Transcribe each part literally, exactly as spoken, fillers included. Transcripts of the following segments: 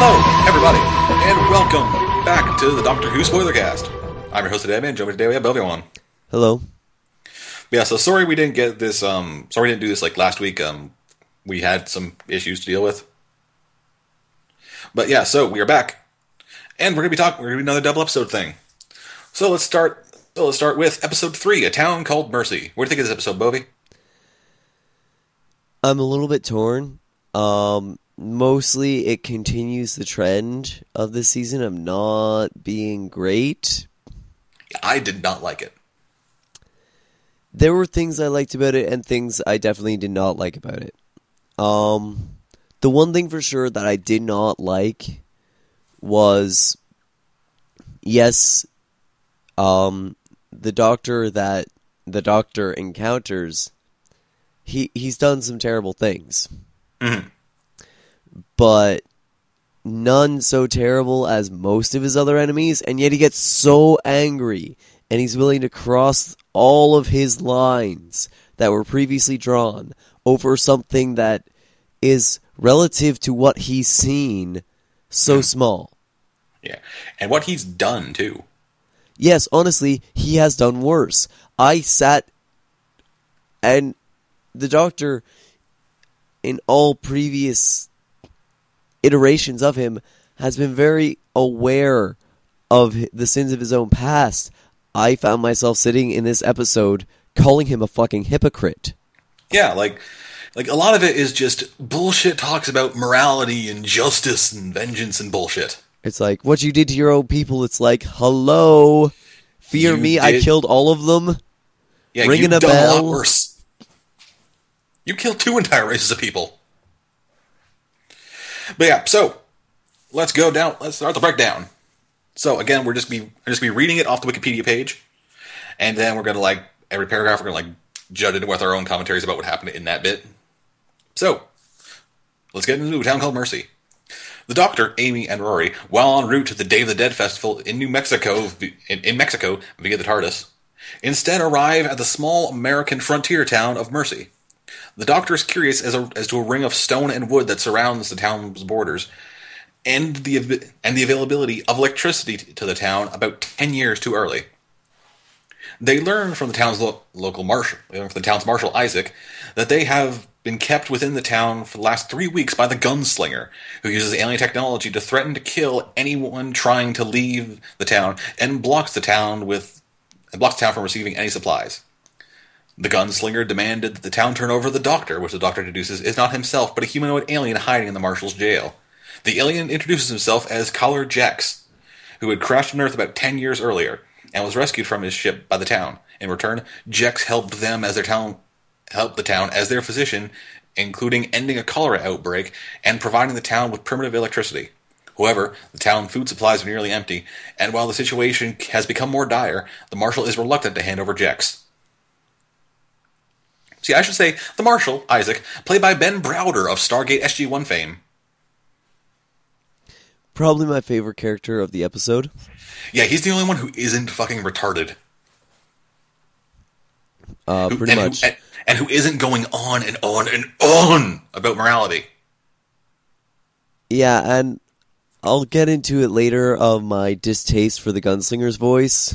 Hello, everybody, and welcome back to the Doctor Who Spoilercast. I'm your host today, man. Joining me today we have Belvio on. Hello. Yeah, so sorry we didn't get this. Um, sorry we didn't do this like last week. Um, we had some issues to deal with. But yeah, so we are back, and we're gonna be talking. We're gonna do another double episode thing. So let's start. So let's start with episode three, A Town Called Mercy. What do you think of this episode, Bovie? I'm a little bit torn. Um, mostly it continues the trend of this season of not being great. I did not like it. There were things I liked about it and things I definitely did not like about it. Um, the one thing for sure that I did not like was, yes, um, the doctor that the doctor encounters, he he's done some terrible things. Mm-hmm. But none so terrible as most of his other enemies, and yet he gets so angry, and he's willing to cross all of his lines that were previously drawn over something that is relative to what he's seen so small. Yeah, and what he's done, too. Yes, honestly, he has done worse. I sat, and the Doctor, in all previous iterations of him, has been very aware of the sins of his own past. I found myself sitting in this episode calling him a fucking hypocrite. Yeah, like, like a lot of it is just bullshit talks about morality and justice and vengeance and bullshit. It's like, what you did to your own people, it's like, hello, fear You me, did- I killed all of them. Yeah, Ringing you've a done a bell. lot worse. You killed two entire races of people. But yeah, so let's go down. Let's start the breakdown. So again, we're just be we're just be reading it off the Wikipedia page, and then we're gonna like every paragraph we're gonna like judge it with our own commentaries about what happened in that bit. So let's get into A Town Called Mercy. The Doctor, Amy, and Rory, while en route to the Day of the Dead festival in New Mexico, in, in Mexico via the TARDIS, instead arrive at the small American frontier town of Mercy. The Doctor is curious as, a, as to a ring of stone and wood that surrounds the town's borders, and the and the availability of electricity to the town about ten years too early. They learn from the town's lo- local marshal, from the town's marshal Isaac, that they have been kept within the town for the last three weeks by the Gunslinger, who uses alien technology to threaten to kill anyone trying to leave the town, and blocks the town with and blocks the town from receiving any supplies. The Gunslinger demanded that the town turn over the Doctor, which the Doctor deduces is not himself, but a humanoid alien hiding in the Marshal's jail. The alien introduces himself as Collar Jex, who had crashed on Earth about ten years earlier, and was rescued from his ship by the town. In return, Jex helped them as their town, helped the town as their physician, including ending a cholera outbreak and providing the town with primitive electricity. However, the town food supplies are nearly empty, and while the situation has become more dire, the Marshal is reluctant to hand over Jex. See, I should say, the Marshal, Isaac, played by Ben Browder of Stargate S G one fame. Probably my favorite character of the episode. Yeah, he's the only one who isn't fucking retarded. Uh, Who- pretty and much. Who, and, and who isn't going on and on and on about morality. Yeah, and I'll get into it later of my distaste for the Gunslinger's voice.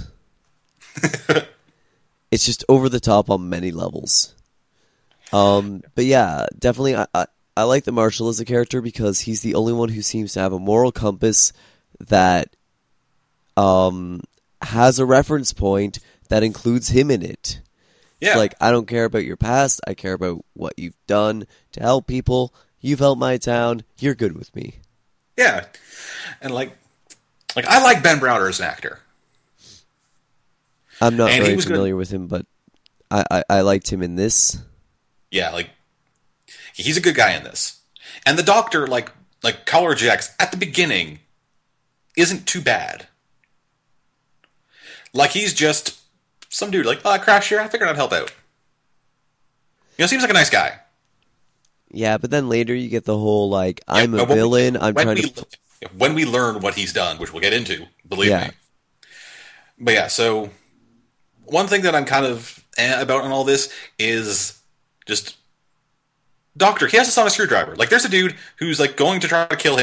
It's just over the top on many levels. Um, but yeah, definitely I, I, I like the Marshal as a character because he's the only one who seems to have a moral compass that um, has a reference point that includes him in it. Yeah. It's like, I don't care about your past, I care about what you've done to help people. You've helped my town, you're good with me. Yeah. And like, like I like Ben Browder as an actor. I'm not And he very was good- familiar with him, but I, I, I liked him in this. Yeah, like, he's a good guy in this. And the Doctor, like, like Collar Jex, at the beginning, isn't too bad. Like, he's just some dude, like, oh, I crashed here, I figured I'd help out. You know, seems like a nice guy. Yeah, but then later you get the whole, like, Yeah, I'm a but when we- villain, I'm when trying we, to... When we learn what he's done, which we'll get into, believe Yeah. me. But yeah, so, one thing that I'm kind of eh about in all this is just Doctor, he has a sonic screwdriver. Like, there's a dude who's, like, going to try to kill him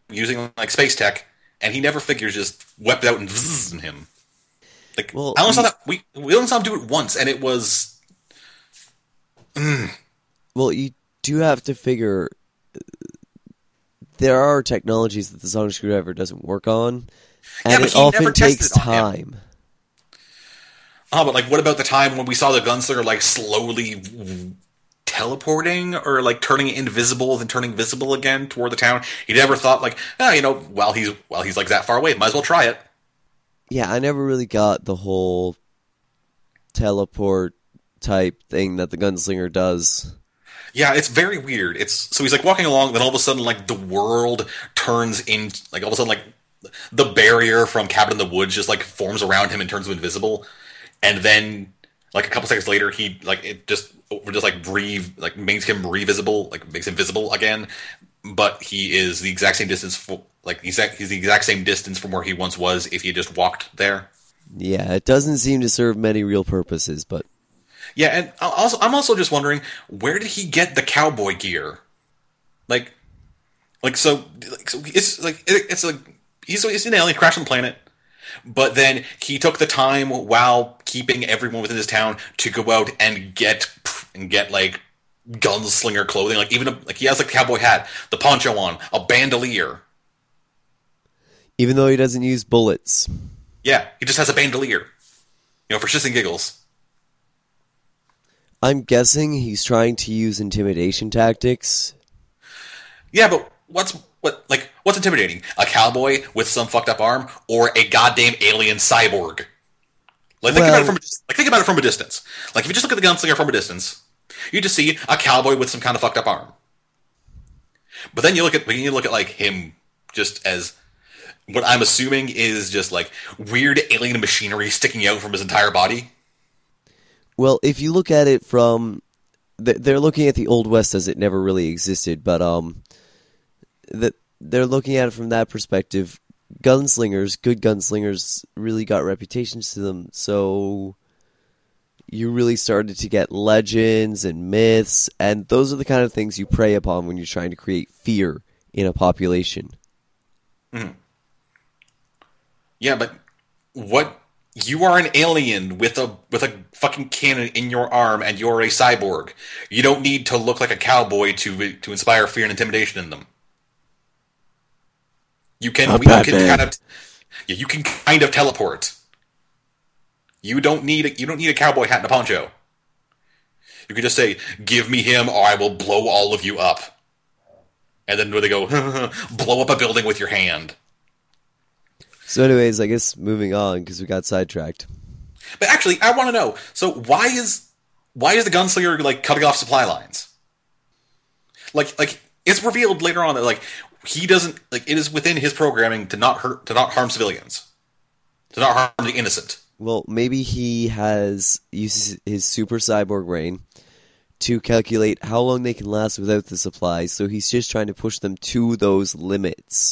using like space tech, and he never figures just wept out and zzz in him. Like Well, I only saw you- that we we only saw him do it once, and it was mm, Well, you do have to figure uh, there are technologies that the sonic screwdriver doesn't work on, Yeah, and but it he never often tested takes it on him. time. oh, but like what about the time when we saw the gunslinger like slowly teleporting or like turning invisible then turning visible again toward the town? He never thought like, oh, you know, while he's while he's like that far away, might as well try it. Yeah, I never really got the whole teleport type thing that the gunslinger does. Yeah, it's very weird. It's so he's like walking along, then all of a sudden, like the world turns in, like all of a sudden, like the barrier from Cabin in the Woods just like forms around him and turns him invisible, and then like a couple seconds later, he like it just just like re like makes him revisible, like makes him visible again, but he is the exact same distance, for, like he's he's the exact same distance from where he once was if he had just walked there. Yeah, it doesn't seem to serve many real purposes, but Yeah, and I- also I'm also just wondering where did he get the cowboy gear? Like, like so, like, so it's like it, it's like he's he's an alien, crashed on the planet, but then he took the time while keeping everyone within his town to go out and get and get like gunslinger clothing, like even a, like he has like a cowboy hat, the poncho on, a bandolier. even though he doesn't use bullets. Yeah, he just has a bandolier, you know, for shits and giggles. I'm guessing he's trying to use intimidation tactics. Yeah, but what's what like what's intimidating? A cowboy with some fucked up arm, or a goddamn alien cyborg? Like think Well- about it from a, dis- like think about it from a distance. Like if you just look at the gunslinger from a distance, you just see a cowboy with some kind of fucked up arm. But then you look at when you look at like him just as what I'm assuming is just like weird alien machinery sticking out from his entire body. Well, if you look at it from, th- they're looking at the Old West as it never really existed, but um, that they're looking at it from that perspective. Gunslingers, good gunslingers, really got reputations to them. So you really started to get legends and myths, and those are the kind of things you prey upon when you're trying to create fear in a population. Yeah, but what? You are an alien with a with a fucking cannon in your arm, and you're a cyborg. You don't need to look like a cowboy to to inspire fear and intimidation in them. You can A we, you can Batman. kind of yeah, you can kind of teleport. You don't need a, you don't need a cowboy hat and a poncho. You can just say, "Give me him, or I will blow all of you up." And then where they go, blow up a building with your hand. So anyways, I guess moving on, because we got sidetracked. But actually, I want to know. So why is why is the gunslinger like cutting off supply lines? Like like it's revealed later on that like he doesn't like it is within his programming to not hurt to not harm civilians, to not harm the innocent. Well, maybe he has uses his super cyborg brain to calculate how long they can last without the supplies, so he's just trying to push them to those limits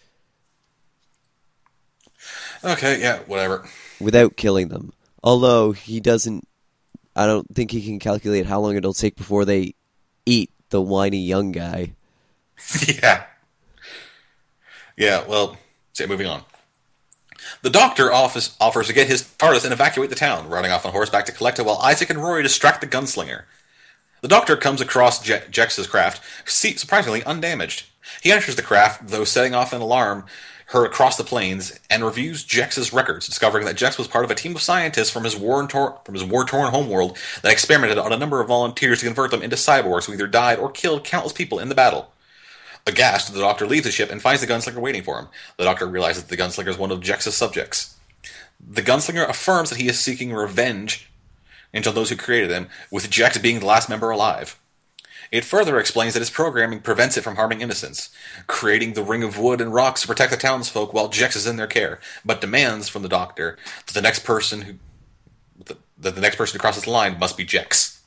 Okay, yeah, whatever. without killing them. Although he doesn't, I don't think he can calculate how long it'll take before they eat the whiny young guy. yeah, yeah. Well, so moving on. The Doctor offers, offers to get his TARDIS and evacuate the town, riding off on horseback to collect it while Isaac and Rory distract the gunslinger. The Doctor comes across Je- Jex's craft, see- surprisingly undamaged. He enters the craft, though setting off an alarm heard across the plains, and reviews Jex's records, discovering that Jex was part of a team of scientists from his war-torn from his war-torn homeworld that experimented on a number of volunteers to convert them into cyborgs who either died or killed countless people in the battle. Aghast, the Doctor leaves the ship and finds the gunslinger waiting for him. The Doctor realizes that the gunslinger is one of Jex's subjects. The gunslinger affirms that he is seeking revenge on those who created him, with Jex being the last member alive. It further explains that his programming prevents it from harming innocents, creating the ring of wood and rocks to protect the townsfolk while Jex is in their care, but demands from the Doctor that the next person who that the next person who crosses the line must be Jex.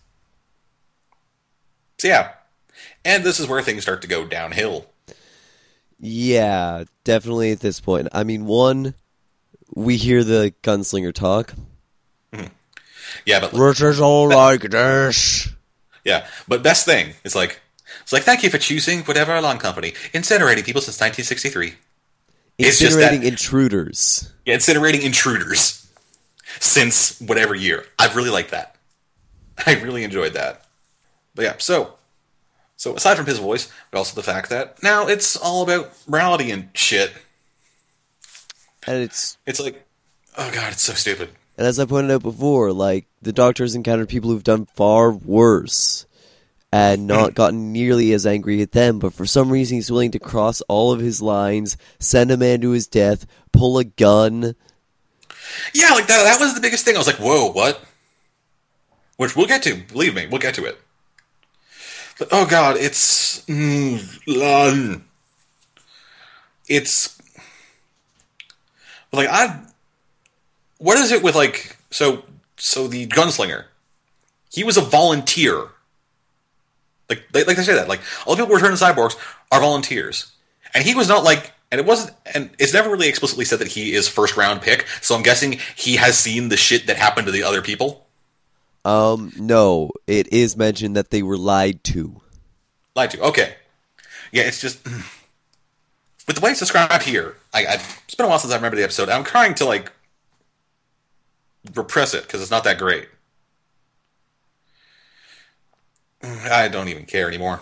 So yeah, and this is where things start to go downhill. Yeah, definitely at this point. I mean, one, we hear the gunslinger talk. Yeah, but This is all like this. yeah, but best thing is like, It's like, thank you for choosing whatever alarm company. Incinerating people since nineteen sixty-three. It's just Incinerating that- intruders. Yeah, incinerating intruders since whatever year. I really like that. I really enjoyed that. But yeah, so so aside from his voice, but also the fact that now it's all about morality and shit. And it's It's like, oh god, it's so stupid. and as I pointed out before, like the Doctor has encountered people who've done far worse and not gotten nearly as angry at them, but for some reason he's willing to cross all of his lines, send a man to his death, pull a gun. Yeah, like that that was the biggest thing. I was like, whoa, what? Which we'll get to, believe me, we'll get to it. But oh god, it's mm, um, it's like I what is it with like so so the gunslinger? He was a volunteer. Like they, like they say that like all the people who return to cyborgs are volunteers, and he was not like, and it wasn't, and it's never really explicitly said that he is first round pick. So I'm guessing he has seen the shit that happened to the other people. Um, no, it is mentioned that they were lied to. Lied to. Okay, yeah, it's just with the way it's described here. I, I it's been a while since I remember the episode. I'm trying to like repress it because it's not that great. I don't even care anymore.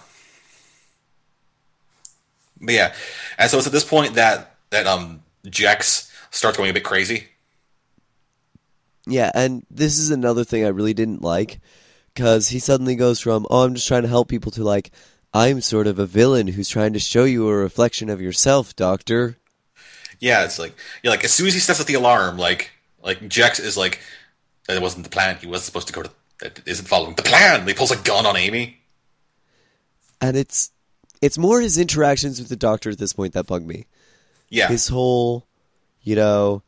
But yeah, and so it's at this point that that um Jex starts going a bit crazy. Yeah, and this is another thing I really didn't like, because he suddenly goes from, oh, I'm just trying to help people, to like, I'm sort of a villain who's trying to show you a reflection of yourself, Doctor. Yeah, it's like yeah, like as soon as he steps at the alarm, like like Jex is like, that wasn't the plan. He wasn't supposed to go to. That isn't following the plan. He pulls a gun on Amy. And it's it's more his interactions with the Doctor at this point that bug me. Yeah, His whole, you know,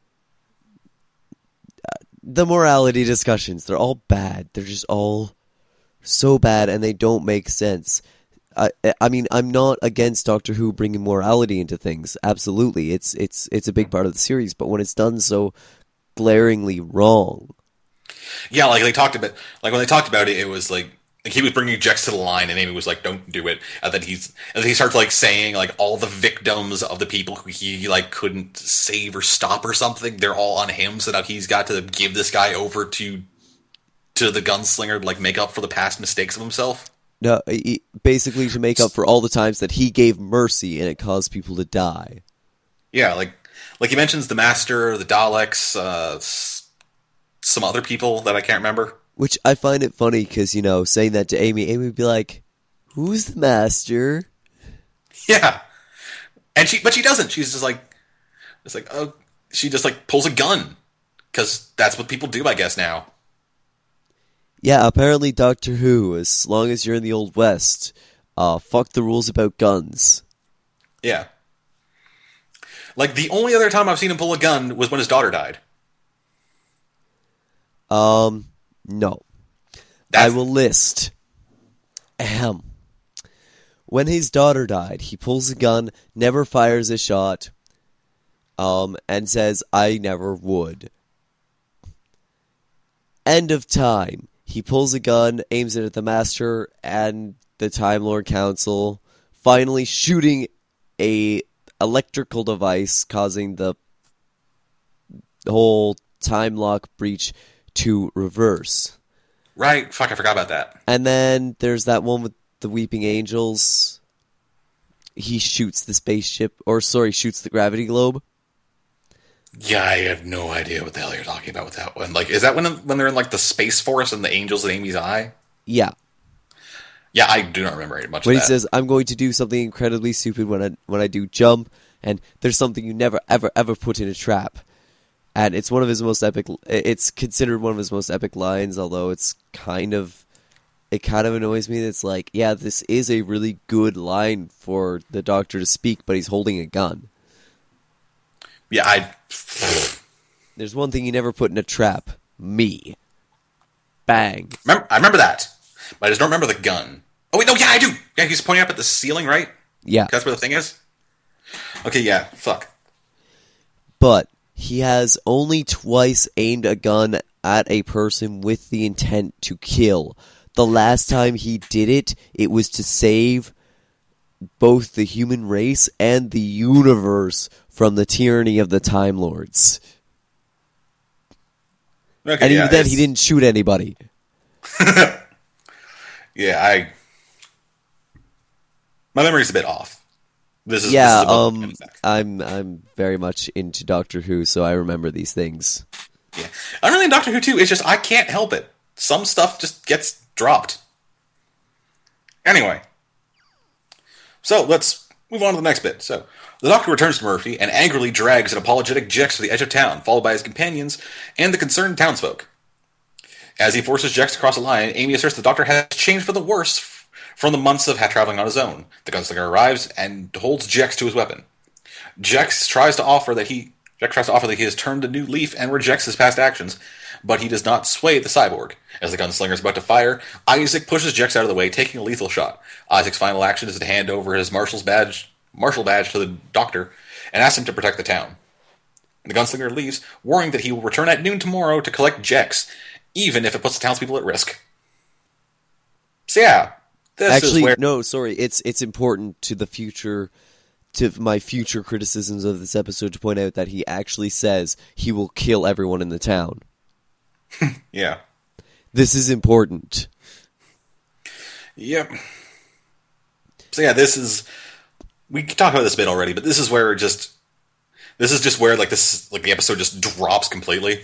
the morality discussions, they're all bad. They're just all so bad, and they don't make sense. I, I mean, I'm not against Doctor Who bringing morality into things. Absolutely, it's it's it's a big part of the series. But when it's done so glaringly wrong, yeah. Like they talked about, like when they talked about it, it was like, like he was bringing Jex to the line, and Amy was like, "Don't do it." And then he's, and then he starts like saying like all the victims of the people who he like couldn't save or stop or something, they're all on him. So now he's got to give this guy over to to the gunslinger to like make up for the past mistakes of himself. no, he, basically to make up for all the times that he gave mercy and it caused people to die. Yeah, like like he mentions the Master, the Daleks, uh, s- some other people that I can't remember. Which I find it funny because, you know, saying that to Amy, Amy would be like, "Who's the Master?" Yeah, and she, but she doesn't. She's just like, it's like, oh, she just like pulls a gun because that's what people do, I guess now. Yeah, apparently Doctor Who, as long as you're in the Old West, uh, fuck the rules about guns. Yeah, like the only other time I've seen him pull a gun was when his daughter died. Um, no. That's, I will list. Ahem. When his daughter died, he pulls a gun, never fires a shot, um, and says, "I never would." End of time. He pulls a gun, aims it at the Master and the Time Lord Council, finally shooting a electrical device, causing the whole time lock breach to reverse. right. Fuck, I forgot about that. And then there's that one with the Weeping Angels. He shoots the spaceship, or sorry, shoots the gravity globe. Yeah, I have no idea what the hell you're talking about with that one. Like, is that when when they're in like the Space Force and the angels in Amy's eye? Yeah. Yeah, I do not remember much When of he that. says, "I'm going to do something incredibly stupid when I when I do jump," and there's something you never ever ever put in a trap. And it's one of his most epic. It's considered one of his most epic lines, although it's kind of, it kind of annoys me that it's like, yeah, this is a really good line for the Doctor to speak, but he's holding a gun. Yeah, I. There's one thing you never put in a trap: me. Bang. Remember, I remember that, but I just don't remember the gun. Oh wait, no, yeah, I do. Yeah, he's pointing up at the ceiling, right? Yeah, That's where the thing is. Okay, yeah, fuck. but he has only twice aimed a gun at a person with the intent to kill. The the last time he did it, it was to save both the human race and the universe from the tyranny of the Time Lords. Okay, and yeah, even then, it's- he didn't shoot anybody. Yeah, I... My memory's a bit off. This is, Yeah, this is about um, I'm I'm very much into Doctor Who, so I remember these things. Yeah. I'm really in Doctor Who too. It's just I can't help it. Some stuff just gets dropped. Anyway. So let's move on to the next bit. So the Doctor returns to Murphy and angrily drags an apologetic Jex to the edge of town, followed by his companions and the concerned townsfolk. As he forces Jex to cross a line, Amy asserts the Doctor has changed for the worse from the months of traveling on his own. The gunslinger arrives and holds Jex to his weapon. Jex tries to offer that he Jex tries to offer that he has turned a new leaf and rejects his past actions, but he does not sway the cyborg. As the gunslinger is about to fire, Isaac pushes Jex out of the way, taking a lethal shot. Isaac's final action is to hand over his marshal's badge, marshal badge to the Doctor and ask him to protect the town. The gunslinger leaves, worrying that he will return at noon tomorrow to collect Jex, even if it puts the townspeople at risk. So yeah, this Actually, is where... no, sorry. It's it's important to the future, to my future criticisms of this episode, to point out that he actually says he will kill everyone in the town. Yeah. This is important. Yep. So yeah, this is... We talked about this bit already, but this is where it just... This is just where like this, like the episode just drops completely.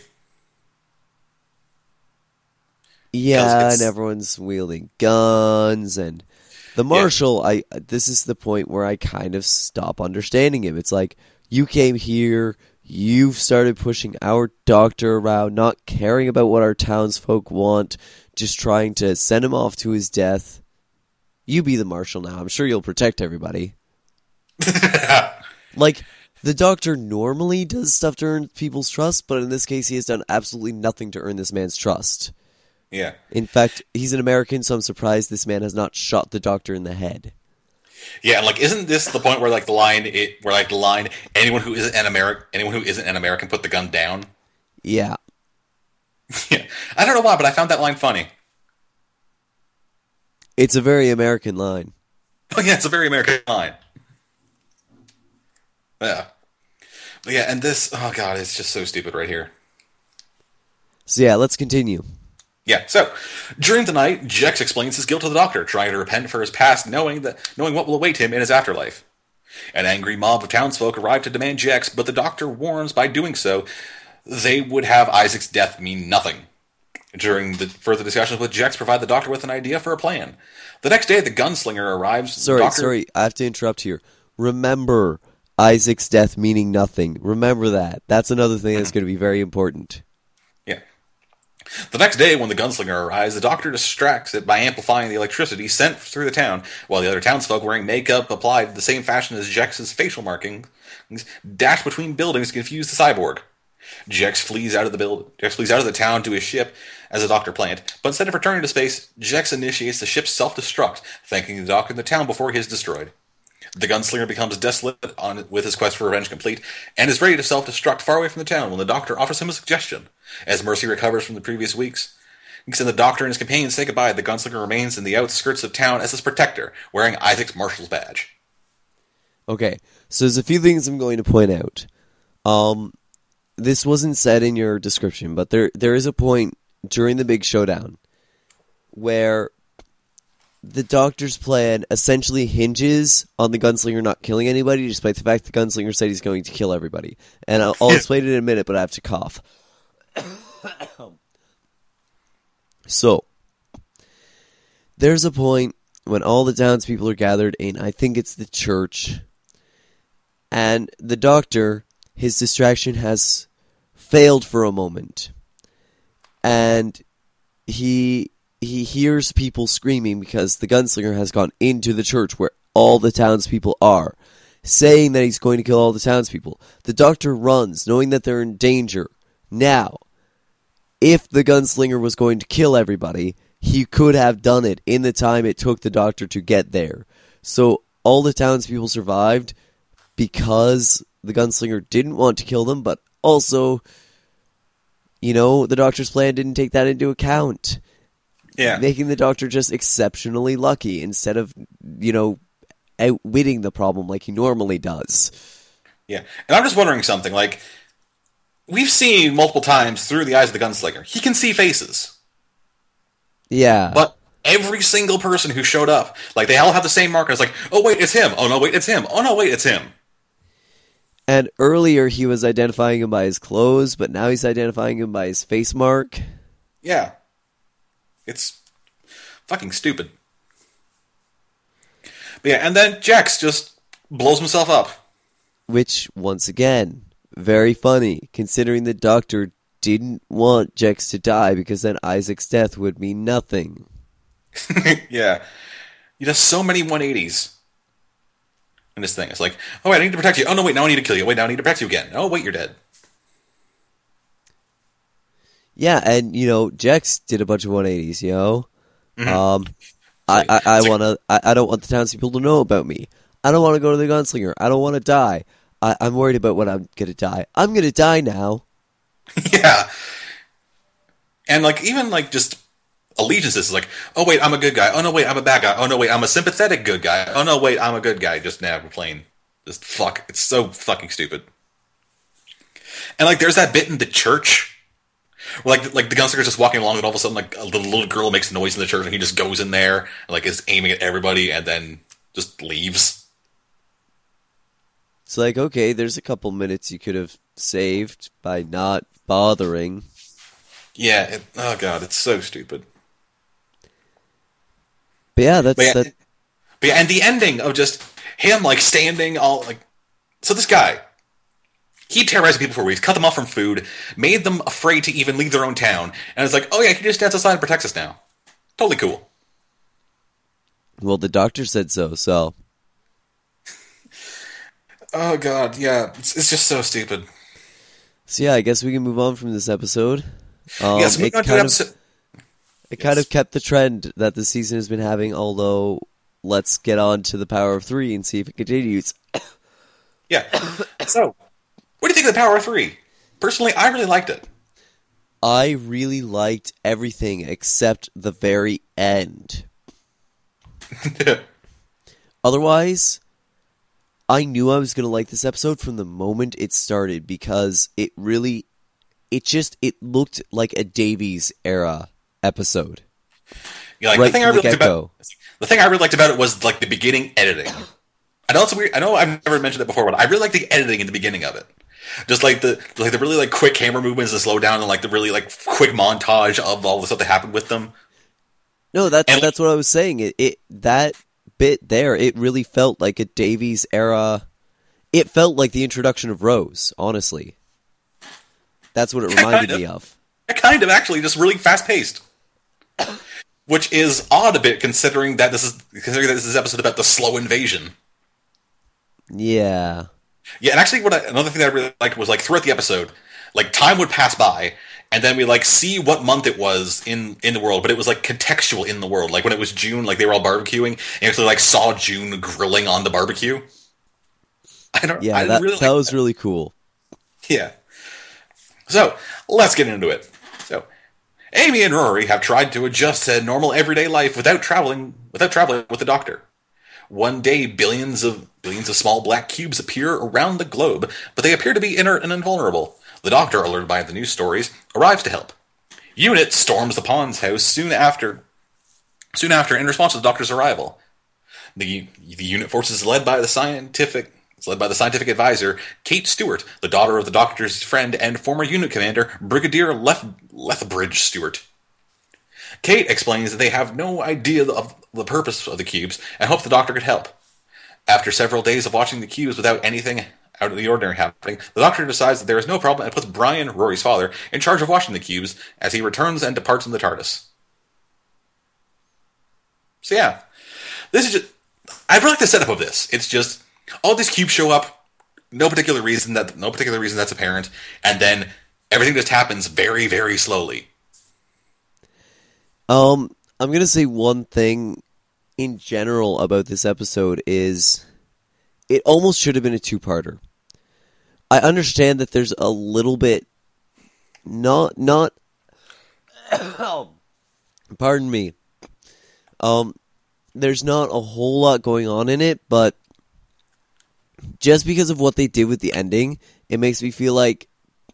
Yeah, it's- and everyone's wielding guns, and the marshal, I this is the point where I kind of stop understanding him. It's like, you came here, you've started pushing our Doctor around, not caring about what our townsfolk want, just trying to send him off to his death. You be the marshal now. I'm sure you'll protect everybody. Like, the Doctor normally does stuff to earn people's trust, but in this case, he has done absolutely nothing to earn this man's trust. Yeah. In fact, he's an American, so I'm surprised this man has not shot the Doctor in the head. Yeah, and like, isn't this the point where like the line, it, where like the line, anyone who isn't an American, anyone who isn't an American, put the gun down? Yeah. Yeah, I don't know why, but I found that line funny. It's a very American line. Oh yeah, it's a very American line. Yeah, but yeah, and this, oh god, it's just so stupid right here. So yeah, let's continue. Yeah, so during the night, Jex explains his guilt to the Doctor, trying to repent for his past, knowing that knowing what will await him in his afterlife. An angry mob of townsfolk arrive to demand Jex, but the Doctor warns by doing so, they would have Isaac's death mean nothing. During the further discussions with Jex, provide the Doctor with an idea for a plan. The next day, the gunslinger arrives. Sorry, the Doctor... sorry, I have to interrupt here. Remember Isaac's death meaning nothing. Remember that. That's another thing that's going to be very important. Yeah. The next day, when the gunslinger arrives, the Doctor distracts it by amplifying the electricity sent through the town, while the other townsfolk wearing makeup applied the same fashion as Jex's facial markings dash between buildings to confuse the cyborg. Jex flees out of the build. Jex flees out of the town to his ship as the Doctor planned, but instead of returning to space, Jex initiates the ship's self-destruct, thanking the Doctor in the town before he is destroyed. The gunslinger becomes desolate on, with his quest for revenge complete, and is ready to self-destruct far away from the town when the Doctor offers him a suggestion. As Mercy recovers from the previous weeks, and the Doctor and his companions say goodbye, the gunslinger remains in the outskirts of town as his protector, wearing Isaac's marshal's badge. Okay, so there's a few things I'm going to point out. Um, this wasn't said in your description, but there there is a point during the big showdown where the Doctor's plan essentially hinges on the gunslinger not killing anybody, despite the fact the gunslinger said he's going to kill everybody. And I'll, I'll explain it in a minute, but I have to cough. So, there's a point when all the townspeople are gathered in, I think it's the church, and the Doctor, his distraction has failed for a moment, and he he hears people screaming because the gunslinger has gone into the church where all the townspeople are, saying that he's going to kill all the townspeople. The Doctor runs, knowing that they're in danger. Now, if the gunslinger was going to kill everybody, he could have done it in the time it took the Doctor to get there. So all the townspeople survived because the gunslinger didn't want to kill them, but also, you know, the Doctor's plan didn't take that into account. Yeah. making the Doctor just exceptionally lucky instead of, you know, outwitting the problem like he normally does. Yeah. And I'm just wondering something, like, we've seen multiple times through the eyes of the gunslinger, he can see faces. Yeah. But every single person who showed up, like, they all have the same marker. It's like, oh, wait, it's him. Oh, no, wait, it's him. Oh, no, wait, it's him. And earlier he was identifying him by his clothes, but now he's identifying him by his face mark. Yeah. It's fucking stupid. But yeah, and then Jax just blows himself up. Which, once again, very funny, considering the Doctor didn't want Jax to die because then Isaac's death would mean nothing. Yeah. He does so many one eighties. In this thing. It's like, oh wait, I need to protect you. Oh no, wait, now I need to kill you. Wait, now I need to protect you again. Oh wait, you're dead. Yeah, and, you know, Jax did a bunch of one eighties, you know? Mm-hmm. Um, I, I, I, wanna, I, I don't want the townspeople to know about me. I don't want to go to the gunslinger. I don't want to die. I, I'm worried about when I'm going to die. I'm going to die now. Yeah. And, like, even, like, just allegiances is like, oh, wait, I'm a good guy. Oh, no, wait, I'm a bad guy. Oh, no, wait, I'm a sympathetic good guy. Oh, no, wait, I'm a good guy. Just now, we're playing. Just fuck. It's so fucking stupid. And, like, there's that bit in the church where, like, like the gunslinger's just walking along and all of a sudden, like, a little, little girl makes a noise in the church and he just goes in there and, like, is aiming at everybody and then just leaves. It's like, okay, there's a couple minutes you could have saved by not bothering. Yeah, it, oh god, it's so stupid. But yeah, that's... But yeah, that... but yeah, and the ending of just him, like, standing all, like... So this guy, he terrorized people for weeks, cut them off from food, made them afraid to even leave their own town, and it's like, oh yeah, he just stands outside and protects us now. Totally cool. Well, the Doctor said so, so... Oh god, yeah, it's, it's just so stupid. So yeah, I guess we can move on from this episode. Um, yes, it on to kind episode... of it kind of kept the trend that the season has been having. Although, let's get on to the Power of Three and see if it continues. Yeah. So, what do you think of the Power of Three? Personally, I really liked it. I really liked everything except the very end. Otherwise, I knew I was going to like this episode from the moment it started because it really, it just, it looked like a Davies era episode. Yeah, like, right the thing I from the really liked get-go. about the thing I really liked about it was like the beginning editing. I know it's weird. I know I've never mentioned it before, but I really like the editing in the beginning of it. Just like the like the really like quick camera movements and slow down and like the really like quick montage of all the stuff that happened with them. No, that's And, like- that's what I was saying. It, it that bit there, it really felt like a Davies era. It felt like the introduction of Rose. Honestly, that's what it Yeah, reminded kind me of. of. It kind of actually just really fast paced, which is odd a bit considering that this is considering that this is an episode about the slow invasion. Yeah. Yeah, and actually, what I, another thing that I really liked was like throughout the episode, like time would pass by, and then we like see what month it was in in the world, but it was like contextual in the world. Like when it was June, like they were all barbecuing, and you actually like saw June grilling on the barbecue. I don't. Yeah, I that, really that like was really cool. Yeah. So, let's get into it. So, Amy and Rory have tried to adjust to normal everyday life without traveling without traveling with the Doctor. One day, billions of billions of small black cubes appear around the globe, but they appear to be inert and invulnerable. The Doctor, alerted by the news stories, arrives to help. Unit storms the Pond's house soon after soon after in response to the Doctor's arrival. The the unit force is led by the scientific It's led by the scientific advisor, Kate Stewart, the daughter of the Doctor's friend and former unit commander, Brigadier Leth- Lethbridge Stewart. Kate explains that they have no idea of the purpose of the cubes and hope the Doctor could help. After several days of watching the cubes without anything out of the ordinary happening, the Doctor decides that there is no problem and puts Brian, Rory's father, in charge of watching the cubes as he returns and departs in the TARDIS. So yeah, this is just... I really like the setup of this. It's just... all these cubes show up, no particular reason that no particular reason that's apparent, and then everything just happens very, very slowly. Um, I'm gonna say one thing in general about this episode is it almost should have been a two-parter. I understand that there's a little bit not not Pardon me. Um, there's not a whole lot going on in it, but just because of what they did with the ending, it makes me feel like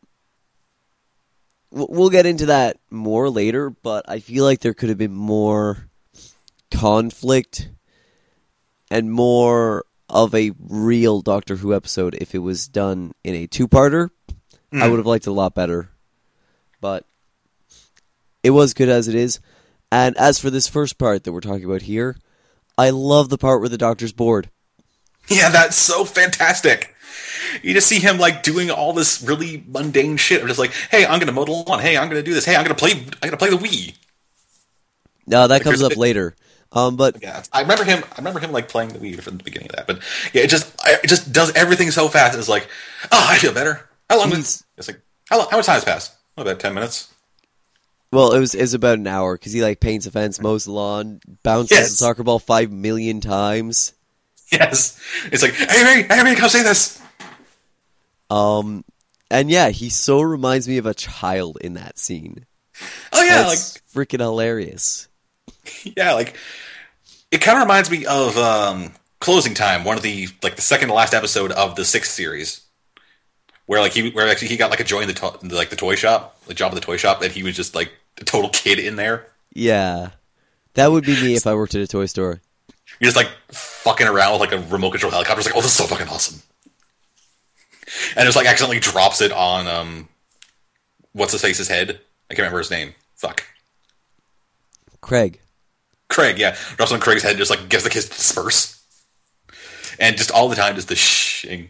we'll get into that more later, but I feel like there could have been more conflict and more of a real Doctor Who episode if it was done in a two-parter. Mm. I would have liked it a lot better. But it was good as it is. And as for this first part that we're talking about here, I love the part where the Doctor's bored. Yeah, that's so fantastic. You just see him like doing all this really mundane shit. I'm just like, hey, I'm gonna mow the lawn. Hey, I'm gonna do this. Hey, I'm gonna play. I'm gonna play the Wii. No, that like, comes up bit, later. Um, but yeah, I remember him. I remember him like playing the Wii from the beginning of that. But yeah, it just it just does everything so fast. It's like, oh, I feel better. How long? Is, it's like how long, how much time has passed? Oh, about ten minutes. Well, it was it was about an hour because he like paints a fence, mows the lawn, bounces yes. a soccer ball five million times. Yes, it's like, hey, Ray, hey, Ray, come say this. Um, and yeah, he so reminds me of a child in that scene. Oh yeah, That's like freaking hilarious. Yeah, like it kind of reminds me of um, Closing Time, one of the like the second to last episode of the sixth series, where like he where actually he got like a join the to- like the toy shop, the job at the toy shop, and he was just like a total kid in there. Yeah, that would be me if I worked at a toy store. You're just like fucking around with like a remote control helicopter. It's like, oh, this is so fucking awesome. And it's like accidentally drops it on um, what's his face's head? I can't remember his name. Fuck. Craig. Craig, yeah, drops on Craig's head, just like gives the kids to disperse, and just all the time, just the shing.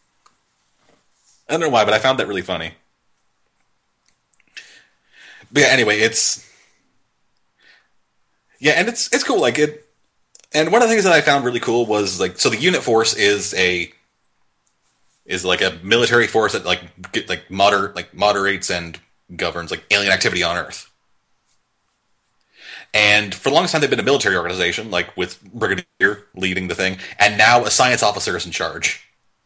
I don't know why, but I found that really funny. But yeah, anyway, it's yeah, and it's it's cool. Like it. And one of the things that I found really cool was like, so the Unit Force is a is like a military force that like get, like moder like moderates and governs like alien activity on Earth. And for the longest time, they've been a military organization, like with Brigadier leading the thing, and now a science officer is in charge.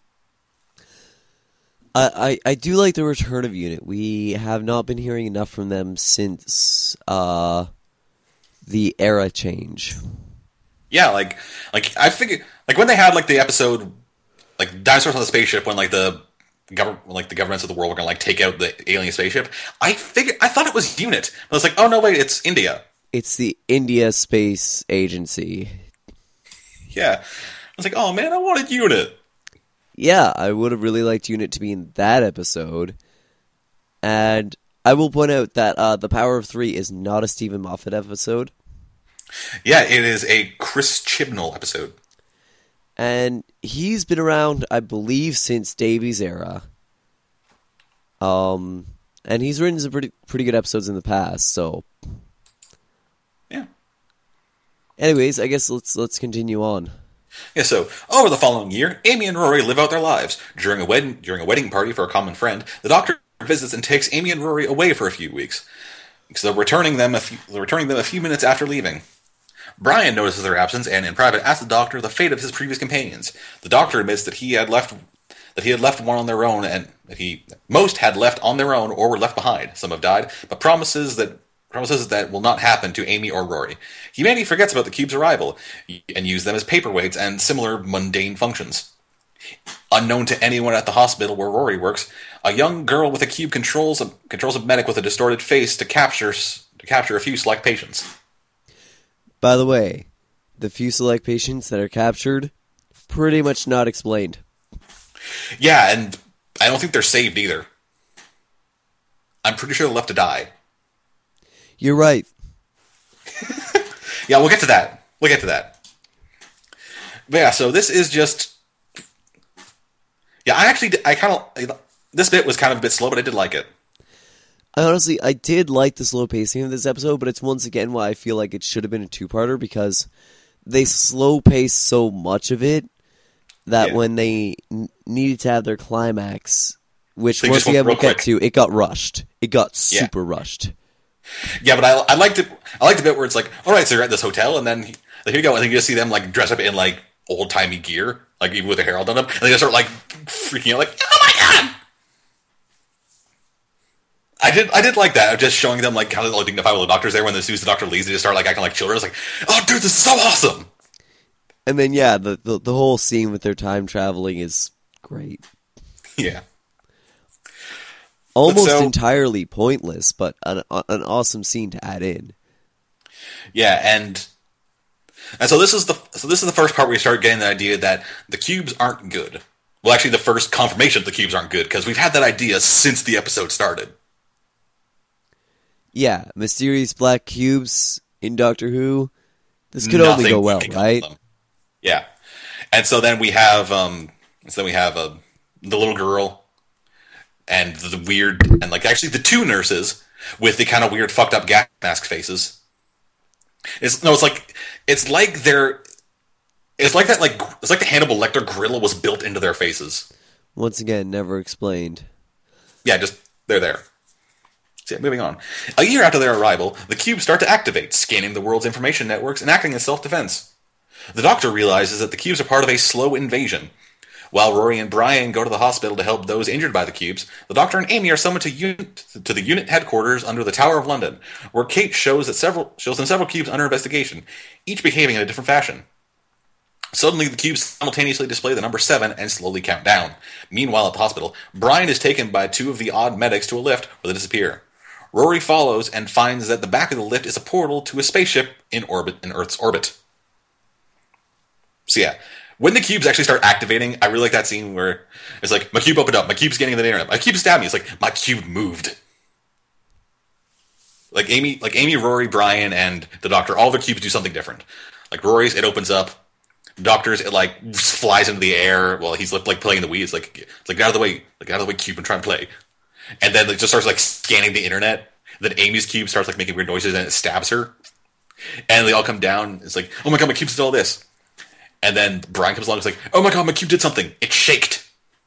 I, I, I do like the return of Unit. We have not been hearing enough from them since uh, the era change. Yeah, like, like I figured, like when they had like the episode, like Dinosaurs on the Spaceship, when like the government, like the governments of the world were gonna like take out the alien spaceship. I figured, I thought it was Unit, but I was like, oh no, wait, it's India. It's the India Space Agency. Yeah, I was like, oh man, I wanted Unit. Yeah, I would have really liked Unit to be in that episode, and I will point out that uh, The Power of Three is not a Stephen Moffat episode. Yeah, it is a Chris Chibnall episode. And he's been around, I believe, since Davies' era. Um, and he's written some pretty pretty good episodes in the past, so... Yeah. Anyways, I guess let's let's continue on. Yeah, so, over the following year, Amy and Rory live out their lives. During a, wed- during a wedding party for a common friend, the Doctor visits and takes Amy and Rory away for a few weeks. So returning them a few, returning them a few minutes after leaving. Brian notices their absence and, in private, asks the Doctor the fate of his previous companions. The Doctor admits that he had left that he had left one on their own, and that he most had left on their own or were left behind. Some have died, but promises that promises that will not happen to Amy or Rory. Humanity forgets about the cube's arrival and use them as paperweights and similar mundane functions. Unknown to anyone at the hospital where Rory works, a young girl with a cube controls a, controls a medic with a distorted face to capture to capture a few select patients. By the way, the few select patients that are captured, pretty much not explained. Yeah, and I don't think they're saved either. I'm pretty sure they're left to die. You're right. Yeah, we'll get to that. We'll get to that. But yeah, so this is just... Yeah, I actually, I kind of... This bit was kind of a bit slow, but I did like it. I honestly, I did like the slow pacing of this episode, but it's once again why I feel like it should have been a two-parter, because they slow pace so much of it that yeah. when they n- needed to have their climax, which they once again we'll quick. get to, it got rushed. It got super yeah. rushed. Yeah, but I, I liked it. I liked the bit where it's like, all right, so you're at this hotel, and then here you go, and then you just see them like dress up in like old timey gear, like even with their hair all done up, and they just start like freaking out, like, oh my god! I did I did like that. Just showing them like how like, dignified the doctor's there when as soon as the doctor leaves, they just start like acting like children. It's like, oh, dude, this is so awesome. And then yeah, the the, the whole scene with their time traveling is great. Yeah. Almost so, entirely pointless, but an an awesome scene to add in. Yeah, and and so this is the so this is the first part where we start getting the idea that the cubes aren't good. Well, actually, the first confirmation that the cubes aren't good because we've had that idea since the episode started. Yeah, mysterious black cubes in Doctor Who. This could Nothing only go well, can right? them. Yeah, and so then we have um, so then we have uh, the little girl and the weird and like actually the two nurses with the kind of weird fucked up gas mask faces. It's no, it's like it's like they're it's like that like it's like the Hannibal Lecter gorilla was built into their faces. Once again, never explained. Yeah, just they're there. So, yeah, moving on. A year after their arrival, the cubes start to activate, scanning the world's information networks and acting in self-defense. The Doctor realizes that the cubes are part of a slow invasion. While Rory and Brian go to the hospital to help those injured by the cubes, the Doctor and Amy are summoned to, unit, to the unit headquarters under the Tower of London, where Kate shows that several shows them several cubes under investigation, each behaving in a different fashion. Suddenly, the cubes simultaneously display the number seven and slowly count down. Meanwhile, at the hospital, Brian is taken by two of the odd medics to a lift where they disappear. Rory follows and finds that the back of the lift is a portal to a spaceship in orbit in Earth's orbit. So yeah, when the cubes actually start activating, I really like that scene where it's like, my cube opened up, my cube's getting into the internet, my cube stabbed me. It's like, my cube moved. Like Amy, like Amy, Rory, Brian, and the Doctor, all their cubes do something different. Like Rory's, it opens up. Doctor's, it like flies into the air while he's like playing the Wii. It's like, it's like, get out of the way, like get out of the way, cube, and try and play. And then it just starts like scanning the internet. Then Amy's cube starts like making weird noises and it stabs her. And they all come down. It's like, oh my god, my cube did all this. And then Brian comes along and is like, oh my god, my cube did something. It shaked.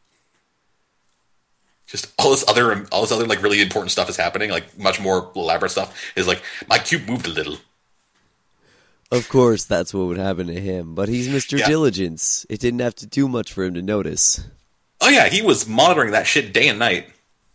Just all this other, all this other like really important stuff is happening. Like much more elaborate stuff is like, my cube moved a little. Of course, that's what would happen to him. But he's Mister Yeah. Diligence. It didn't have to do much for him to notice. Oh yeah, he was monitoring that shit day and night.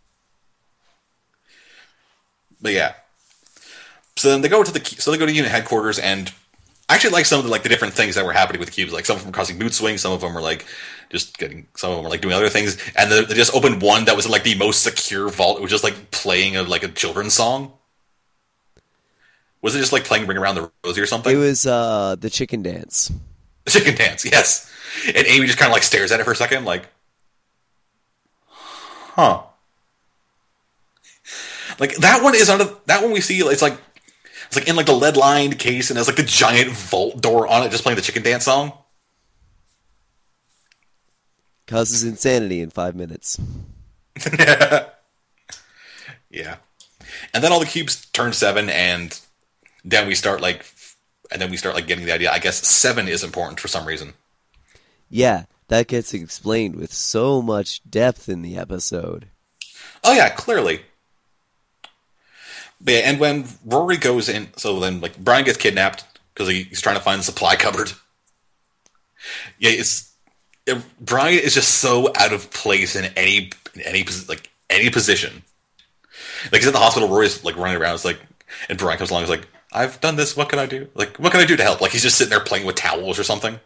But yeah. So then they go to the so they go to unit headquarters, and I actually like some of the like the different things that were happening with the cubes. Like some of them were causing mood swings, some of them were like just getting, some of them were like doing other things. And they, they just opened one that was like the most secure vault. It was just like playing a like a children's song. Was it just like playing Ring Around the Rosie or something? It was uh, the chicken dance. The chicken dance, yes. And Amy just kind of like stares at it for a second, like, huh. Like that one is on a, that one we see. It's like it's like in like the lead lined case, and there's like the giant vault door on it, just playing the chicken dance song. Causes insanity in five minutes. Yeah, and then all the cubes turn seven, and then we start like, and then we start like getting the idea. I guess seven is important for some reason. Yeah, that gets explained with so much depth in the episode. Oh yeah, clearly. But yeah, and when Rory goes in, so then like Brian gets kidnapped because he, he's trying to find the supply cupboard. Yeah, it's it, Brian is just so out of place in any in any like any position. Like he's in the hospital, Rory's like running around. It's like, and Brian comes along. He's like, "I've done this. What can I do? Like, what can I do to help?" Like he's just sitting there playing with towels or something.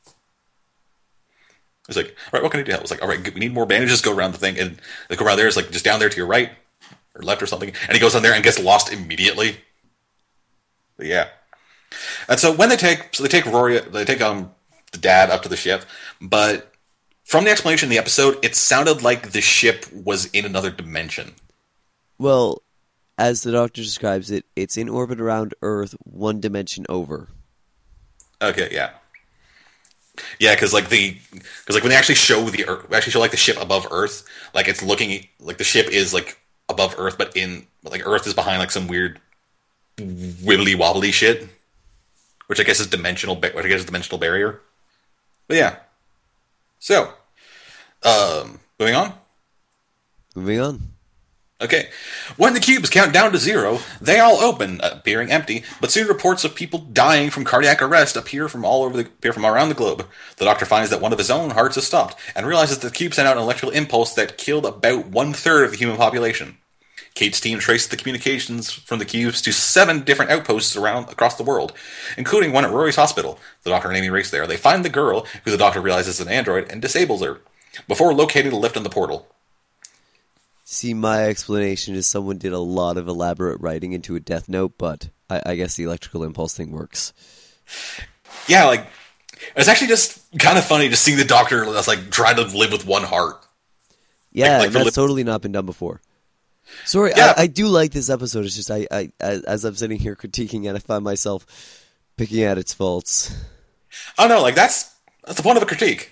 He's like, "All right, what can I do to help?" It's like, "All right, we need more bandages. Go around the thing and they go around there. It's like just down there to your right." Or left or something, and he goes on there and gets lost immediately. But yeah, and so when they take, so they take Rory, they take um the dad up to the ship, but from the explanation in the episode, it sounded like the ship was in another dimension. Well, as the Doctor describes it, it's in orbit around Earth, one dimension over. Okay, yeah, yeah, because like the, because like when they actually show the Earth, actually show like the ship above Earth, like it's looking like the ship is like above Earth, but in like Earth is behind like some weird wibbly wobbly shit, which I guess is dimensional. Which I guess is dimensional barrier. But yeah. So, um, moving on. Moving on. Okay. When the cubes count down to zero, they all open, appearing empty. But soon reports of people dying from cardiac arrest appear from all over the appear from around the globe. The Doctor finds that one of his own hearts has stopped, and realizes that the cube sent out an electrical impulse that killed about one third of the human population. Kate's team traces the communications from the cubes to seven different outposts around across the world, including one at Rory's hospital. The Doctor and Amy race there. They find the girl, who the Doctor realizes is an android, and disables her, before locating the lift in the portal. See, my explanation is someone did a lot of elaborate writing into a Death Note, but I, I guess the electrical impulse thing works. Yeah, like, it's actually just kind of funny to see the Doctor that's like trying to live with one heart. Yeah, like, like and that's li- totally not been done before. Sorry, Yeah. I, I do like this episode. It's just I, I, as, as I'm sitting here critiquing it, I find myself picking at its faults. Oh no, like that's that's the point of a critique.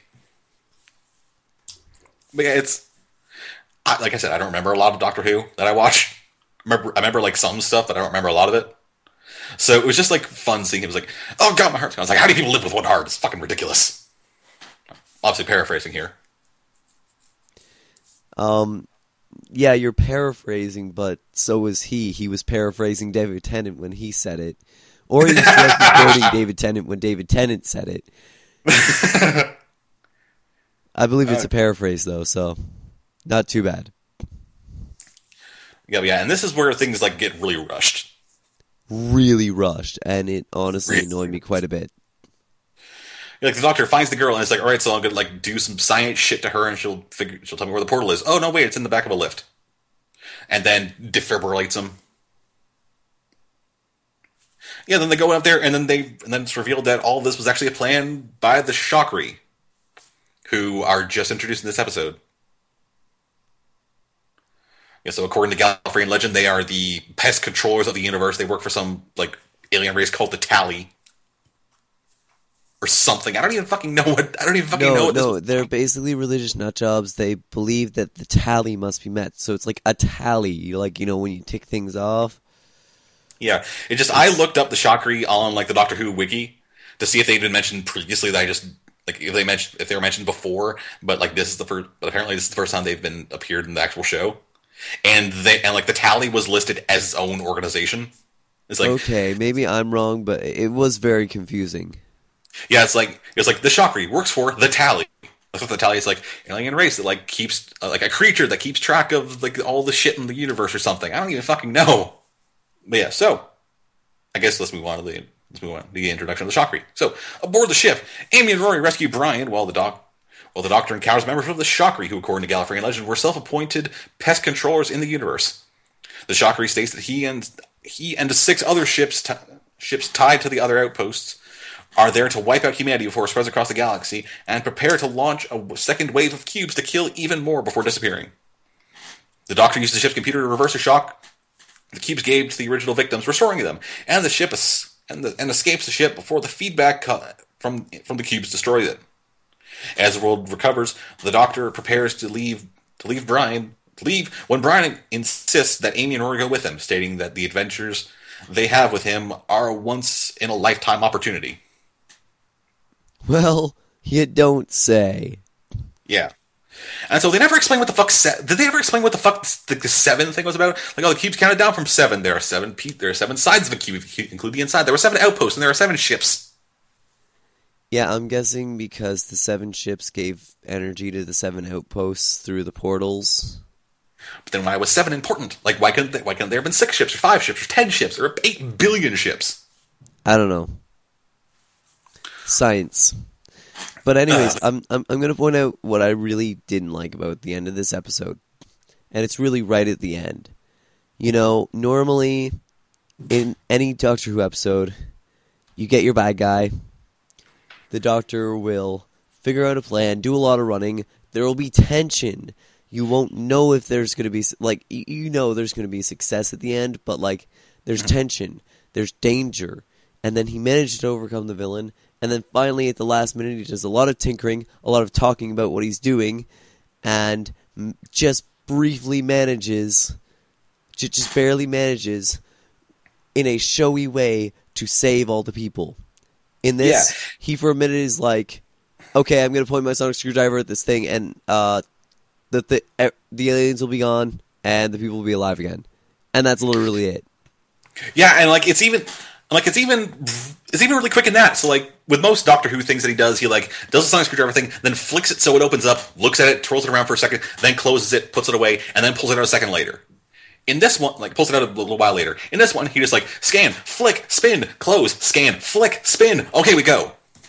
But yeah, it's I, like I said, I don't remember a lot of Doctor Who that I watch. I remember, I remember like some stuff, but I don't remember a lot of it. So it was just like fun seeing him. It was like, oh god, my heart's gone. I was like, how do people live with one heart? It's fucking ridiculous. Obviously, paraphrasing here. Um, yeah, you're paraphrasing, but so was he. He was paraphrasing David Tennant when he said it. Or he was directly quoting David Tennant when David Tennant said it. I believe it's a paraphrase, though, so not too bad. Yeah, yeah, and this is where things like get really rushed. Really rushed, and it honestly Really? annoyed me quite a bit. Like the Doctor finds the girl and it's like, all right, so I'm gonna like do some science shit to her, and she'll figure, she'll tell me where the portal is. Oh no, wait, it's in the back of a lift. And then defibrillates him. Yeah, then they go up there, and then they and then it's revealed that all of this was actually a plan by the Shokri, who are just introduced in this episode. Yeah, so according to Gallifreyan legend, they are the pest controllers of the universe. They work for some like alien race called the Tally. Or something. I don't even fucking know what. I don't even fucking No, know what no, this. they're basically religious nut jobs. They believe that the tally must be met. So it's like a tally. You like, you know, when you tick things off. Yeah, it just. I looked up the Shokri on like the Doctor Who wiki to see if they'd been mentioned previously. That I just like if they mentioned if they were mentioned before, but like this is the first. But apparently this is the first time they've been appeared in the actual show, and they and like the Tally was listed as its own organization. It's like Okay, maybe I'm wrong, but it was very confusing. yeah, it's like it's like the Shokri works for the Tally. That's what the Tally is, like alien race that like keeps uh, like a creature that keeps track of like all the shit in the universe or something. I don't even fucking know. But yeah, so I guess let's move on to the let's move on to the introduction of the Shokri. So aboard the ship, Amy and Rory rescue Brian while the doc while the Doctor encounters members of the Shokri, who, according to Gallifreyan legend, were self-appointed pest controllers in the universe. The Shokri states that he and he and six other ships t- ships tied to the other outposts are there to wipe out humanity before it spreads across the galaxy and prepare to launch a second wave of cubes to kill even more before disappearing. The Doctor uses the ship's computer to reverse a shock the cubes gave to the original victims, restoring them, and the ship es- and, the, and escapes the ship before the feedback co- from from the cubes destroys it. As the world recovers, the Doctor prepares to leave to leave Brian to leave when Brian insists that Amy and Rory go with him, stating that the adventures they have with him are a once in a lifetime opportunity. Well, you don't say. Yeah. And so they never explain what the fuck. Se- Did they ever explain what the fuck the, the seven thing was about? Like, oh, the cubes counted down from seven. There are seven. Pe- there are seven sides of a cube, if you include the inside. There were seven outposts, and there are seven ships. Yeah, I'm guessing because the seven ships gave energy to the seven outposts through the portals. But then why was seven important? Like, why couldn't they, why couldn't there have been six ships, or five ships, or ten ships, or eight billion ships? I don't know. Science. But anyways, I'm I'm I'm gonna point out what I really didn't like about the end of this episode, and it's really right at the end. You know, normally in any Doctor Who episode, you get your bad guy. The Doctor will figure out a plan, do a lot of running. There will be tension. You won't know if there's gonna be like you know there's gonna be success at the end, but like there's tension, there's danger, and then he managed to overcome the villain. And then finally, at the last minute, he does a lot of tinkering, a lot of talking about what he's doing, and just briefly manages, just barely manages, in a showy way, to save all the people. In this, Yeah. he for a minute is like, okay, I'm going to point my sonic screwdriver at this thing, and uh, the, the, the aliens will be gone, and the people will be alive again. And that's literally it. Yeah, and like it's even like it's even it's even really quick in that. So like with most Doctor Who things that he does, he like does the sonic screwdriver thing, then flicks it so it opens up, looks at it, twirls it around for a second, then closes it, puts it away, and then pulls it out a second later. In this one, like, pulls it out a little while later. In this one, he just like, scan, flick, spin, close, scan, flick, spin. Okay, we go.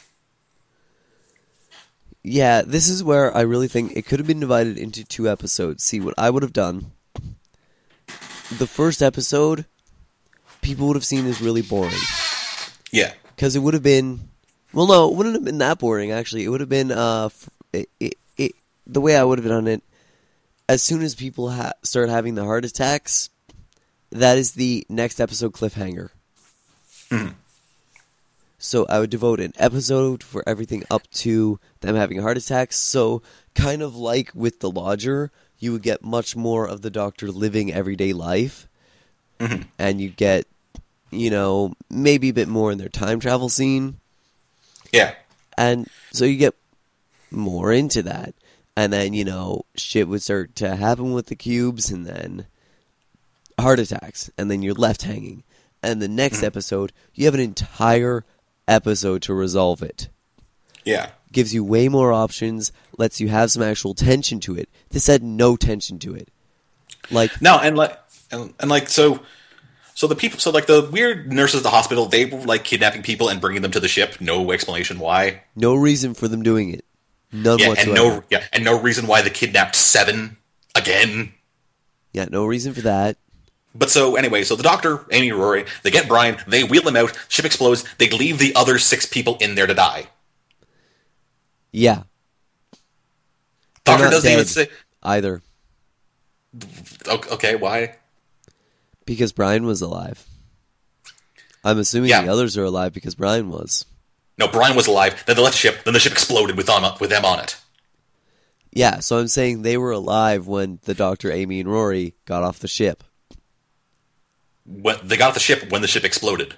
Yeah, this is where I really think it could have been divided into two episodes. See, what I would have done, the first episode, people would have seen as really boring. Yeah. Because it would have been, well, no, it wouldn't have been that boring, actually. It would have been, uh, it, it, it, the way I would have done it, as soon as people ha- start having the heart attacks, that is the next episode cliffhanger. Mm-hmm. So I would devote an episode for everything up to them having heart attacks. So kind of like with The Lodger, you would get much more of the Doctor living everyday life. Mm-hmm. And you get, you know, maybe a bit more in their time travel scene. Yeah. And so you get more into that. And then, you know, shit would start to happen with the cubes, and then heart attacks, and then you're left hanging. And the next mm-hmm. episode, you have an entire episode to resolve it. Yeah. Gives you way more options, lets you have some actual tension to it. This had no tension to it. Like no, and like and, and like so so the people so like the weird nurses at the hospital, they were like kidnapping people and bringing them to the ship. No explanation why. No reason for them doing it. None yeah, whatsoever. And no, yeah, and no reason why they kidnapped Seven again. Yeah, no reason for that. But so, anyway, so the Doctor, Amy, Rory, they get Brian, they wheel him out, ship explodes, they leave the other six people in there to die. Yeah. Doctor doesn't even say... either. Okay, why? Because Brian was alive. I'm assuming yeah. the others are alive because Brian was. No, Brian was alive, then they left the ship, then the ship exploded with, on, with them on it. Yeah, so I'm saying they were alive when the Doctor, Amy, and Rory got off the ship. When they got off the ship when the ship exploded.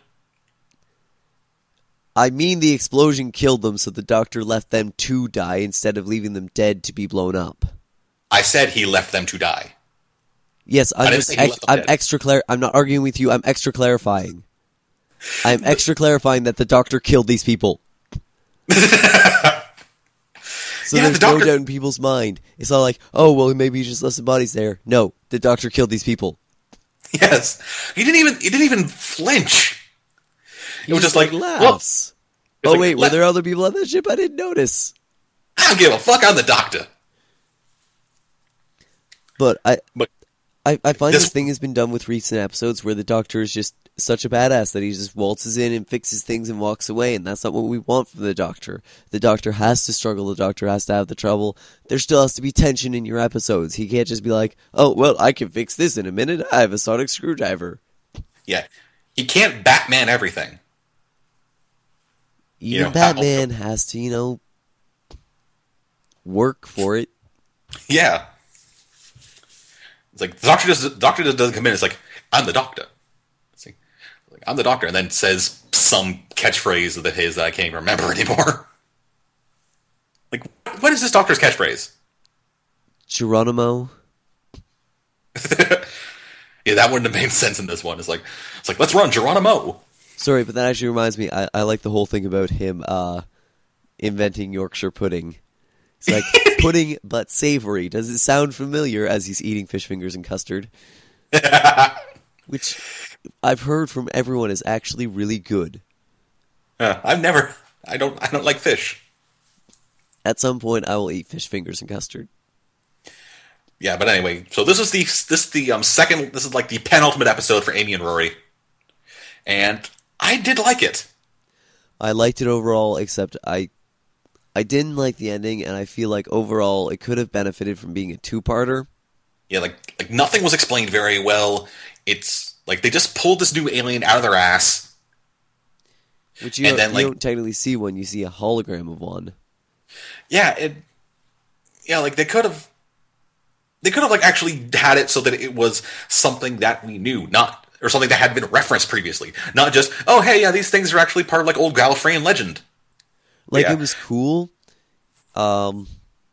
I mean the explosion killed them, so the Doctor left them to die instead of leaving them dead to be blown up. I said he left them to die. Yes, I'm just ex- I'm dead. extra clar- I'm not arguing with you. I'm extra clarifying. I'm extra clarifying that the Doctor killed these people. So yeah, there's the doctor- no doubt in people's mind. It's not like, oh, well, maybe he just left some bodies there. No, the Doctor killed these people. Yes, he didn't even he didn't even flinch. He it was just, just like, like laughs. Oh like, wait, were let- there other people on that ship? I didn't notice. I don't give a fuck. I'm the Doctor. But I, but I, I find this... this thing has been done with recent episodes where the Doctor is just such a badass that he just waltzes in and fixes things and walks away, and that's not what we want from the Doctor. The Doctor has to struggle, the Doctor has to have the trouble. There still has to be tension in your episodes. He can't just be like, oh, well, I can fix this in a minute, I have a sonic screwdriver. Yeah, he can't Batman everything. Even you know, Batman has to, you know, work for it. Yeah. It's like, the Doctor, does, the Doctor just doesn't come in, it's like, I'm the Doctor. Like, I'm the Doctor, and then says some catchphrase that his that I can't even remember anymore. Like, what is this Doctor's catchphrase? Geronimo. Yeah, that wouldn't have made sense in this one. It's like, it's like, let's run, Geronimo. Sorry, but that actually reminds me, I, I like the whole thing about him uh, inventing Yorkshire pudding. It's like, pudding but savory. Does it sound familiar as he's eating fish fingers and custard? Which I've heard from everyone is actually really good. Uh, I've never, I don't, I don't like fish. At some point, I will eat fish fingers and custard. Yeah, but anyway, so this is the this is the um, second, this is like the penultimate episode for Amy and Rory, and I did like it. I liked it overall, except I, I didn't like the ending, and I feel like overall it could have benefited from being a two-parter. Yeah, like like nothing was explained very well. It's like they just pulled this new alien out of their ass, which you, and don't, then, you like, don't technically see when you see a hologram of one. Yeah, it. Yeah, like they could have. They could have like actually had it so that it was something that we knew, not or something that had been referenced previously, not just oh hey yeah these things are actually part of like old Gallifreyan legend. Like yeah. It was cool, um,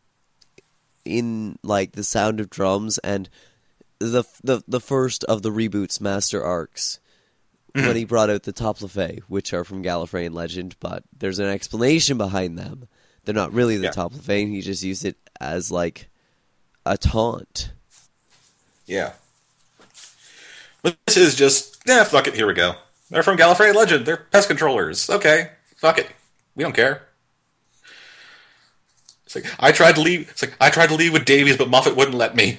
in like the sound of drums and the the the first of the reboots, Master Arcs, mm-hmm. when he brought out the Toplafay, which are from Gallifreyan legend, but there's an explanation behind them. They're not really the yeah. Toplafay. He just used it as like a taunt. Yeah. But this is just, yeah, fuck it, here we go. They're from Gallifrey Legend. They're pest controllers. Okay, fuck it. We don't care. It's like I tried to leave. It's like I tried to leave with Davies, but Moffat wouldn't let me.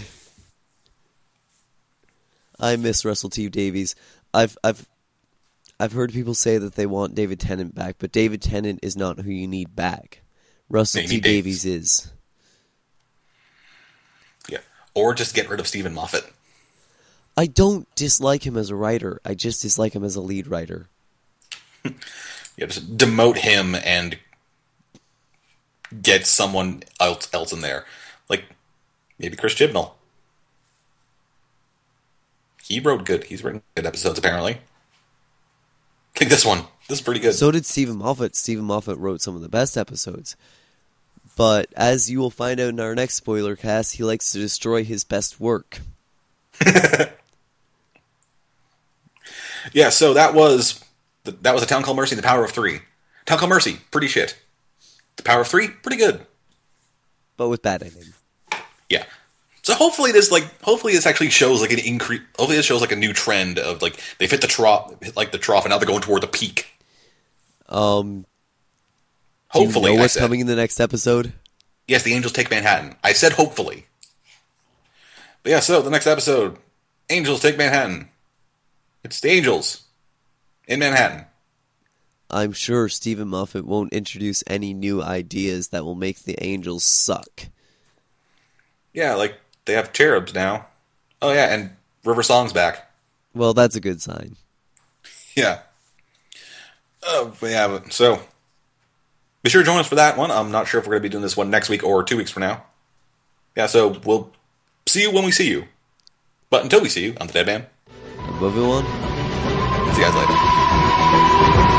I miss Russell T Davies. I've I've I've heard people say that they want David Tennant back, but David Tennant is not who you need back. Russell No, T Davies. Davies is. Yeah, or just get rid of Stephen Moffat. I don't dislike him as a writer. I just dislike him as a lead writer. Yeah, just demote him and get someone else else in there, like maybe Chris Chibnall. He wrote good. He's written good episodes, apparently. Like this one. This is pretty good. So did Stephen Moffat. Stephen Moffat wrote some of the best episodes. But as you will find out in our next spoiler cast, he likes to destroy his best work. Yeah, so that was that was A Town Called Mercy and The Power of Three. Town Called Mercy, pretty shit. The Power of Three, pretty good. But with bad ending. Yeah. So hopefully this like hopefully this actually shows like an increase. Hopefully this shows like a new trend of like they've hit the trough, hit like the trough, and now they're going toward the peak. Um, Hopefully, do you know I what's said. coming in the next episode? Yes, the Angels take Manhattan. I said hopefully. But yeah, so the next episode, Angels take Manhattan. It's the Angels in Manhattan. I'm sure Stephen Moffat won't introduce any new ideas that will make the Angels suck. Yeah, like they have cherubs now. Oh yeah, and River Song's back. Well, that's a good sign. Yeah. Oh, but yeah, but- so be sure to join us for that one. I'm not sure if we're going to be doing this one next week or two weeks from now. Yeah, so we'll see you when we see you. But until we see you, I'm the Dead Man. I'm moving on. See you guys later.